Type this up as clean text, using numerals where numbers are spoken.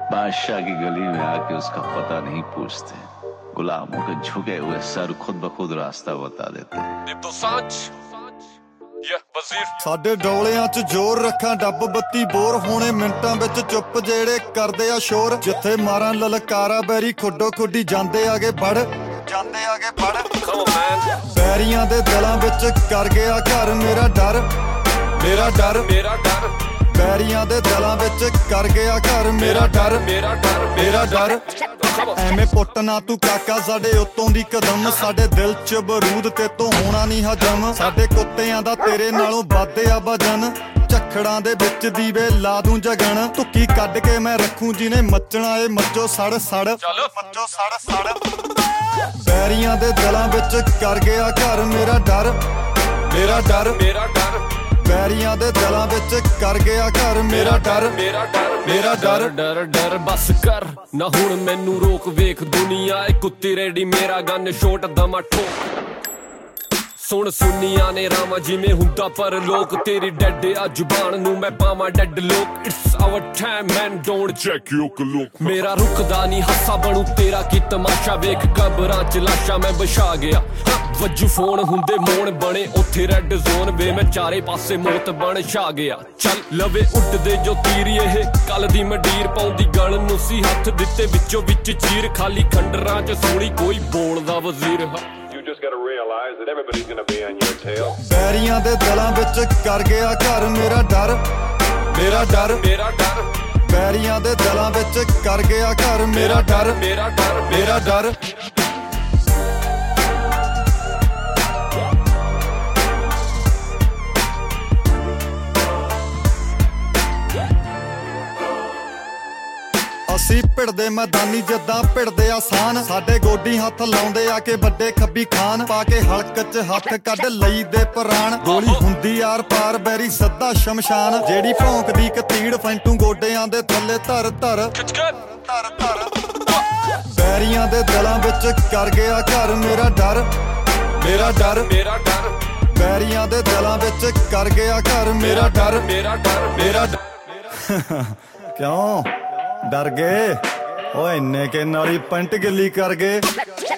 बादशाह की गली में आके उसका पता नहीं पूछते, गुलामों के झुके हुए सर खुद ब खुद रास्ता बता देते। ਸਾਡੇ ਡੋਲਿਆਂ 'ਚ ਜ਼ੋਰ ਰੱਖਾਂ ਡੱਬ ਬੱਤੀ ਬੋਰ ਹੋਣੇ ਮਿੰਟਾਂ ਵਿੱਚ ਚੁੱਪ ਜਿਹੜੇ ਕਰਦੇ ਆ ਸ਼ੋਰ ਜਿੱਥੇ ਮਾਰਾਂ ਲਲਕਾਰਾ ਬੈਰੀ ਖੁੱਡੋ ਖੁੱਡੀ ਜਾਂਦੇ ਆਗੇ ਫੜ ਬੈਰੀਆਂ ਦੇ ਦਿਲਾਂ ਵਿੱਚ ਕਰ ਗਿਆ ਘਰ ਮੇਰਾ ਡਰ ਬੈਰੀਆਂ ਦੇ ਦਿਲਾਂ ਵਿੱਚ ਕਰ ਗਿਆ ਘਰ ਮੇਰਾ ਡਰ ਐਵੇਂ ਪੁੱਟ ਨਾ ਤੂੰ ਕਾਕਾ ਸਾਡੇ ਉੱਤੋਂ ਦੀ ਕਦਮ ਸਾਡੇ ਦਿਲ 'ਚ ਬਰੂਦ ਤੇ ਤੋਂ ਹੋਣਾ ਨਹੀਂ ਹਜਮ ਸਾਡੇ ਕੁੱਤਿਆਂ ਦਾ ਤੇਰੇ ਨਾਲੋਂ ਵੱਧ ਆ ਵਜਨ ਝੱਖੜਾਂ ਦੇ ਵਿੱਚ ਦੀਵੇ ਲਾ ਦੂੰ ਜਗਣ ਧੁੱਕੀ ਕੱਢ ਕੇ ਮੈਂ ਰੱਖੂ ਜਿਹਨੇ ਮੱਚਣਾ ਏ ਮੱਚੋ ਸੜ ਬੈਰੀਆਂ ਦੇ ਦਿਲਾਂ ਵਿੱਚ ਕਰ ਗਿਆ ਘਰ ਮੇਰਾ ਡਰ ਬੈਰੀਆਂ ਦੇ ਦਿਲਾਂ ਵਿੱਚ ਕਰ ਗਿਆ ਘਰ ਮੇਰਾ ਡਰ ਬਸ ਕਰ ਨਾ ਹੁਣ ਮੈਨੂੰ ਰੋਕ ਵੇਖ ਦੁਨੀਆ ਏ ਕੁੱਤੀ ਰੈਡੀ ਮੇਰਾ ਗਨ ਛੋਟ ਦਮਾ ਠੋਕ ਸੁਣ ਸੁਨੀਆਂ ਨੇ ਰਾਵਾਂ ਜਿਵੇਂ ਹੁੰਦਾ ਪਰ ਲੋਕ ਤੇਰੀ ਡੈਡ ਆ ਜ਼ੁਬਾਨ ਨੂੰ ਮੈਂ ਪਾਵਾਂ deadlock it's our time man don't check your clock ਮੇਰਾ ਰੁਕਦਾ ਨਹੀਂ ਹਾਸਾ ਬਣੂ ਤੇਰਾ ਕੀ ਤਮਾਸ਼ਾ ਵੇਖ ਕਬਰਾਂ ਚ ਲਾਸ਼ਾਂ ਮੈਂ ਵਿਛਾ ਗਿਆ ਵੱਜੂ ਫੋਨ ਹੁੰਦੇ ਮੋਣ ਬਣੇ ਉੱਥੇ ਰੈੱਡ ਜ਼ੋਨ ਵੇ ਮੈਂ ਚਾਰੇ ਪਾਸੇ ਮੌਤ ਬਣ ਛਾ ਗਿਆ ਚੱਲ ਲਵੇ ਉੱਡਦੇ ਜੋ ਤੀਰ ਇਹ ਕੱਲ ਦੀ ਮੰਡੀਰ ਪਾਉਂਦੀ ਗਲ ਨੂੰ ਸੀ ਹੱਥ ਦਿੱਤੇ ਵਿੱਚੋਂ ਵਿੱਚ ਚੀਰ ਖਾਲੀ ਖੰਡਰਾਂ ਚ ਸੋਣੀ ਕੋਈ ਬੋਲਦਾ ਵਜ਼ੀਰ ਬੈਰੀਆਂ ਦੇ ਦਿਲਾਂ ਵਿੱਚ ਕਰ ਗਿਆ ਘਰ ਮੇਰਾ ਡਰ ਬੈਰੀਆਂ ਦੇ ਦਿਲਾਂ ਵਿੱਚ ਕਰ ਗਿਆ ਘਰ ਮੇਰਾ ਡਰ ਅਸੀਂ ਭਿੜਦੇ ਮੈਦਾਨੀ ਜਿੱਦਾਂ ਭਿੜਦੇ ਆਸਾਨ ਸਾਡੇ ਗੋਡੀ ਹੱਥ ਲਾਉਂਦੇ ਆ ਕੇ ਵੱਡੇ ਖੱਬੀ ਖਾਨ ਪਾ ਕੇ ਹਲਕ 'ਚ ਹੱਥ ਕੱਢ ਲਈ ਦੇ ਪ੍ਰਾਣ ਗੋਲੀ ਹੁੰਦੀ ਆਰ ਪਾਰ ਬੈਰੀ ਸੱਦਾ ਸ਼ਮਸ਼ਾਨ ਜਿਹੜੀ ਭੌਂਕਦੀ ਕਤੀੜ ਫੈਂਟੂ ਗੋਡਿਆਂ ਦੇ ਥੱਲੇ ਧਰ ਬੈਰੀਆਂ ਦੇ ਦਿਲਾਂ ਵਿੱਚ ਕਰ ਗਿਆ ਘਰ ਮੇਰਾ ਡਰ ਬੈਰੀਆਂ ਦੇ ਦਿਲਾਂ ਵਿੱਚ ਕਰ ਗਿਆ ਘਰ ਮੇਰਾ ਡਰ ਕਿਉਂ ਡਰ ਗਏ ਓਏ ਇੰਨੇ ਕੇ ਨਾਲੀ ਪੈਂਟ ਗਿੱਲੀ ਕਰ ਗਏ